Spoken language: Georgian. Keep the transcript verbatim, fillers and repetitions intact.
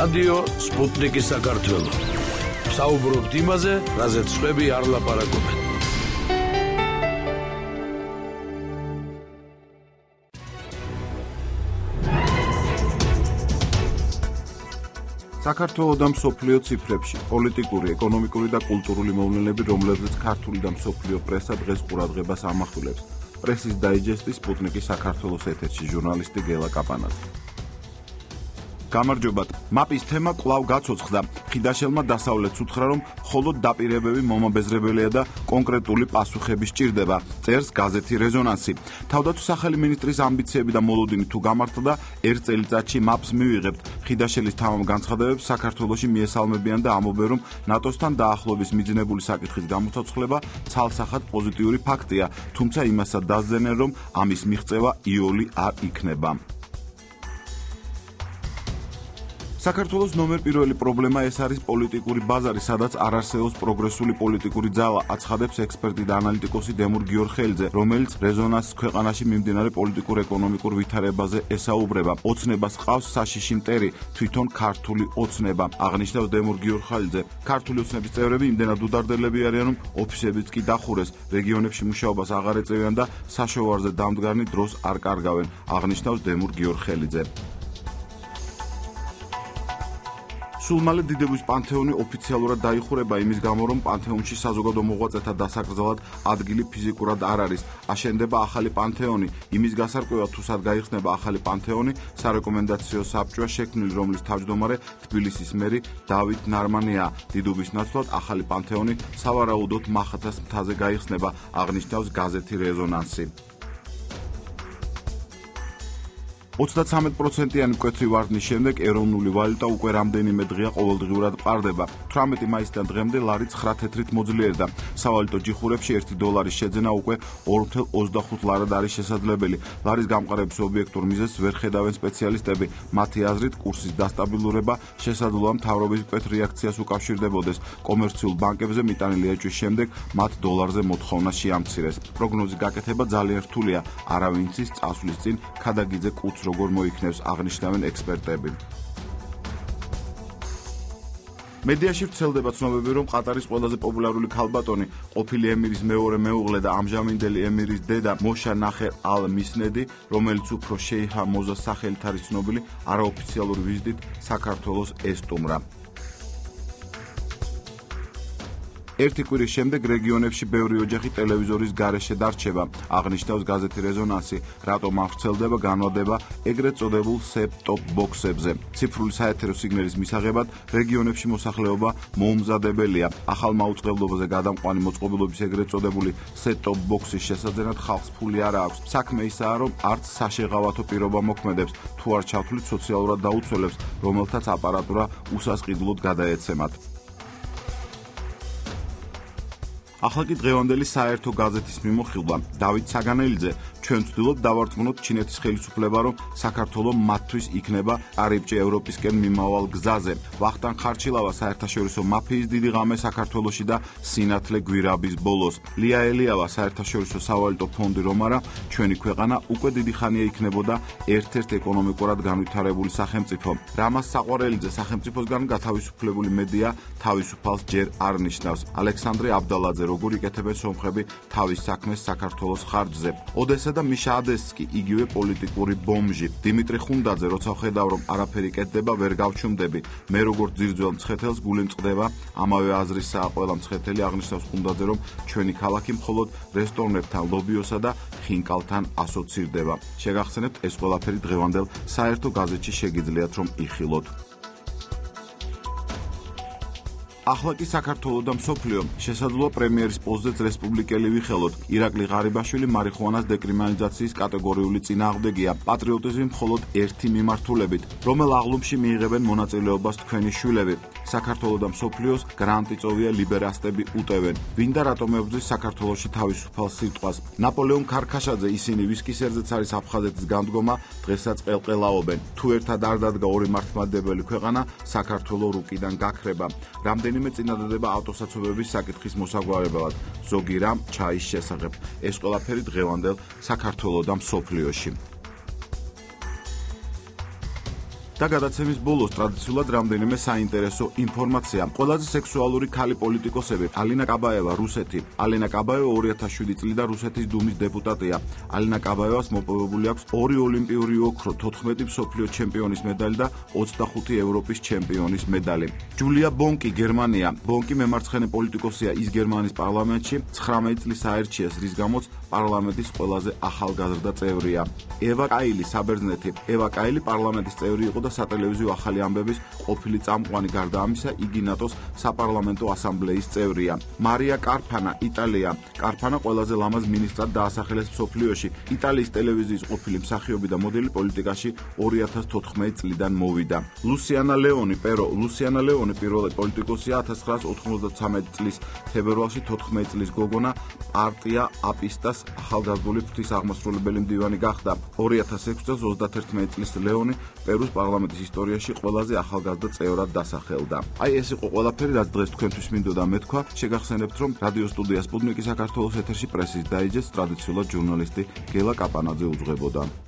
რადიო სპუტნიკი საქართველო. საუბრობთ იმაზე, რაზეც სხვები არ ლაპარაკობენ. საქართველოს და მსოფლიო ციფრებში პოლიტიკური, ეკონომიკური და კულტურული მოვლენები, რომლებზეც ქართული და მსოფლიო პრესა დღეს ყურადღებას ამახვილებს. პრესის დაიჯესტი სპუტნიკი საქართველოს ეთერში ჟურნალისტი გელა კაპანაძე. გამარჯობათ. მაპის თემა კვლავ გაცოცხლდა. ხიდაშელმა დასავლეთს უთხრა, რომ მხოლოდ დაპირებები მომაბეზრებელია და კონკრეტული პასუხები სჭირდება. წერს გაზეთი რეზონანსი. თავდაცვის სახელი მინისტრის ამბიციები და მოლოდინი თუ გამართლდა, ერთ წელიწადში მაპს მივიღებთ. ხიდაშელის თამამ განცხადებებს საქართველოში მიესალმებიან და ამბობენ, რომ ნატოსთან დაახლოების მიძინებული საკითხის გამოცოცხლება ცალსახად პოზიტიური ფაქტია, თუმცა იმასაც დასძენენ, რომ ამის მიღწევა იოლი არ იქნება. საქართველოს ნომერ პირველი პრობლემა ეს არის პოლიტიკური ბაზარი, სადაც არ არსებობს პროგრესული პოლიტიკური ძალა, აცხადებს ექსპერტი და ანალიტიკოსი დემურ გიორხელიძე, რომელიც რეზონანსის ქვეყანაში მიმდინარე პოლიტიკურ-ეკონომიკურ ვითარებაზე ესაუბრება. ოცნებას ყავს საშიში მტერი, თვითონ ქართული ოცნება, აღნიშნავს დემურ გიორხელიძე. ქართული ოცნების წევრები იმდენად უდარდელები არიან, რომ ოფისებიც კი დახურეს, რეგიონებში მუშაობას აღარ ეწევიან და საშოვარზე დამდგარნი დროს არ კარგავენ, აღნიშნავს დემურ გიორხელიძე. სულ მალე დიდების პანთეონი ოფიციალურად დაიხურება იმის გამო, რომ პანთეონში საზოგადო მოღვაწეთა დასაკრძალად ადგილი ფიზიკურად არ არის. აშენდება ახალი პანთეონი. იმის გასარკვევად თუ სად გაიხსნება ახალი პანთეონი, სარეკომენდაციო საბჭოა შექმნილი, რომლის თავმჯდომარე თბილისის მერი დავით ნარმანია. დიდობის ნაცვლად ახალი პანთეონი სავარაუდოდ მახათას მთაზე გაიხსნება, აღნიშნავს გაზეთი რეზონანსი. ოცდათსამეტ პროცენტიანი მკვეთრი ვარდნის შემდეგ ეროვნული ვალუტა უკვე რამდენიმე დღეა ყოველდღიურად ყარდება. თვრამეტი მაისიდან დღემდე ლარი ცხრა თეთრით მოძლიერდა. სავალუტო ჯიხურებში ერთი დოლარის შეძენა უკვე ორი ათეული ოცდახუთ ლარად არის შესაძლებელი. ლარის გამყარების ობიექტურ მიზეზს ვერ ხედავენ სპეციალისტები. მათი აზრით, კურსის დასტაბილურება შესაძლოა მთავრობის მკვეთრ რეაქციას უკავშირდებოდეს. კომერციულ ბანკებზე მიტანილი ეჭვის შემდეგ მათ დოლარზე მოთხოვნა შეამცირეს. პროგნოზი გაკეთება ძალიან რთულია. არავინ იცის წასვლის წინ ქადაგიძე კუც როგორ მოიქნევს, აღნიშნავენ ექსპერტები. მედიაში ვრცელდება ცნობები, რომ ყატარის ყველაზე პოპულარული ქალბატონი, ყოფილი ემირის მეორე მეუღლე და ამჟამინდელი ემირის დედა მოშა ნახერ ალ მისნედი, რომელიც უფრო შეიჰა მოზას სახელით არის ცნობილი, არაოფიციალური ვიზიტით საქართველოს ესტუმრა. ერთი კვირის შემდეგ რეგიონებში ბევრი ოჯახი ტელევიზორის გარეშე დარჩება, აღნიშნავს გაზეთი რეზონანსი, რატომ არ ვრცელდება განმარტება ეგრეთ წოდებულ set-top box-ებზე. ციფრული საეთერო სიგნალის მისაღებად რეგიონებში მოსახლეობა მოუმზადებელია. ახალ მაუწყებლობაზე გადამყვანი მოწყობილობის ეგრეთ წოდებული set-top box-ის შესაძენად ხალხს ფული არ აქვს. საქმე ისაა, რომ არც საშეღავათო პირობა მოქმედებს, თუ არ ჩავთვლით სოციალურად დაუცველებს, რომელთაც აპარატურა უსასყიდლოდ გადაეცემათ. ახლა კი დღევანდელი საერთო გაზეთის მიმოხილვა. დავით საგანელიძე, ჩვენ ვცდილობთ დავარწმუნოთ ჩინეთის ხელისუფლება, რომ საქართველოს მათთვის იქნება კარიბჭე ევროპისკენ მიმავალ გზაზე. ვახტანგ ხარჩილავა, საერთაშორისო მაფიის დიდი ღამე საქართველოში და სინათლე გვირაბის ბოლოს. ლია ელიავა, საერთაშორისო სავალუტო ფონდი რომარა, ჩვენი ქვეყანა უკვე დიდი ხანია იქნებოდა ერთ-ერთ ეკონომიკურად განვითარებული სახელმწიფო. რამაზ საყვარელიძე, სახელმწიფოსგან გათავისუფლებული მედია თავისუფალს ჯერ არ ნიშნავს. ალექსანდრე აბდალაძე, როგორ იკეთებენ სომხები თავის საქმეს საქართველოს ხარჯზე. ოდესა და მიშა ადესკი, იგივე პოლიტიკური ბომჟი. დიმიტრი ხუნდაძე, როცა ხედავ, რომ არაფერი კეთდება, ვერ გავჩუმდები. მე როგორც ძირძველ მცხეთელს გული მწყდება, ამავე აზრისაა ყველა მცხეთელი, აღნიშნავს ხუნდაძე, რომ ჩვენი ქალაქი მხოლოდ რესტორნებთან, ლობიოსა და ხინკალთან ასოცირდება. შეგახსენებთ, ეს ყველაფერი დღევანდელ საერთო გაზეთში შეგიძლიათ რომ იხილოთ. ახლა კი საქართველოს და მსოფლიო შესაძლოა პრემიერის პოსტზეც რესპუბლიკელი ვიხელოთ. ირაკლი ღარიბაშვილი მარიხუანას დეკრიმინალიზაციის კატეგორიული წინააღმდეგია. პატრიოტიზმი მხოლოდ ერთი მიმართულებით, რომელ აღლუმში მიიღებენ მონაწილეობას თქვენი შვილები. საქართველოს და მსოფლიოს გრანტიწოვია ლიბერასტები უტევენ. ვინ და რატომ ებრძვის საქართველოში თავისუფალ სიტყვას? ნაპოლეონ ქარქაშაძე, ისინი ვისკის ერზეც არის აფხაზეთის განდგომა, დღესაც ყელყელაობენ. თუ ერთად არ დადგა ორი მართლმადიდებელი ქვეყანა, საქართველოს რუკიდან გაქრება. რამდენიმე წინადადება ავტოსაცობების საკითხის მოსაგვარებლად, ზოგი რამ ჩაის შესახებ. ეს ყველაფერი დღევანდელ საქართველოს და მსოფლიოში. და გადაცემის ბოლოს ტრადიციულად რამდენიმე საინტერესო ინფორმაცია. ყველაზე სექსუალური ქალი პოლიტიკოსები: ალინა კაბაევა, რუსეთი. ალინა კაბაევა ორი ათას შვიდი წლიდან რუსეთის დუმის დეპუტატია. ალინა კაბაევას მოპოვებული აქვს ორი ოლიმპიური ოქრო, თოთხმეტი მსოფლიო ჩემპიონის მედალი და ოცდახუთი ევროპის ჩემპიონის მედალი. ჯულია ბონკი, გერმანია. ბონკი მემარცხენე პოლიტიკოსია, ის გერმანიის პარლამენტში ცხრამეტი წლის აერჩიეს, რის გამოც პარლამენტის ყველაზე ახალგაზრდა წევრია. ევა კაილი, საბერძნეთი. ევა კაილი პარლამენტის წევრი იყო და სატელევიზიო ახალი ამბების ყოფილი წამყვანი, გარდა ამისა, იგი ნატოს საპარლამენტო ასამბლეის წევრია. მარია კარფანა, იტალია. კარფანა ყველაზე ლამაზ მინისტრად დაასახელეს მსოფლიოში. იტალიის ტელევიზიის ყოფილი მსახიობი და მოდელი პოლიტიკაში ორი ათას თოთხმეტი წლიდან მოვიდა. ლუსიანა ლეონი, პერო. ლუსიანა ლეონი პირველი პოლიტიკოსია, ათას ცხრაას ოთხმოცდათვრამეტი წლის თებერვალში, თოთხმეტი წლის გოგონა პარტია აპისტას ახალგაზრდული ფრთის აღმასრულებელი მდივანი გახდა. ორი ათას ექვსი წელს ოცდათერთმეტი წლის ლეონი პერუს პარლამენტის ისტორიაში ყველაზე ახალგაზრდა წევრად დასახელდა. აი ეს იყო ყველაფერი, რაც დღეს თქვენთვის მინდოდა მეთქვა. შეგახსენებთ, რომ რადიო სტუდია სპუტნიკი საქართველოს ეთერში პრესის დაიჯეს ტრადიციულად ჟურნალისტი გელა კაპანაძე უძღვებოდა.